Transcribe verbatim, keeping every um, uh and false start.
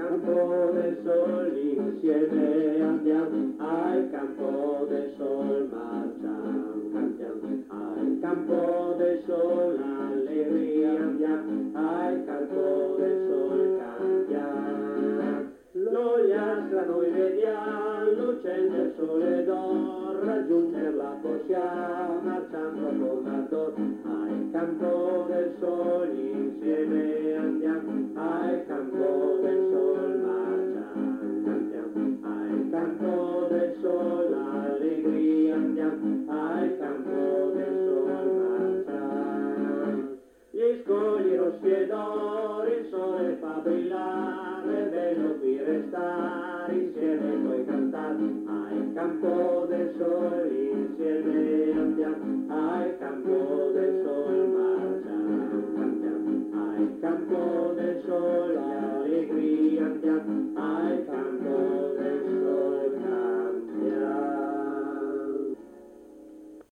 campo del sol insieme andiamo, al campo del sol marciamo, cantiamo, al campo del sol allegria andiamo, al campo del sol cantiamo. L'ogliastra noi vediamo, lucente del sole d'oro, raggiungerla possiamo, marciando come adoro, al campo del sol insieme andiamo, al campo del sol marciamo, cantiamo, al campo del sol allegria andiamo, al campo del sol marciamo. Gli scogli rossi ed oro, il sole fa brillare, è bello qui restare, insieme poi cantare, al campo del sol insieme andiamo, al campo del sol marciamo, cantiamo, al campo del sol allegria andiamo, al campo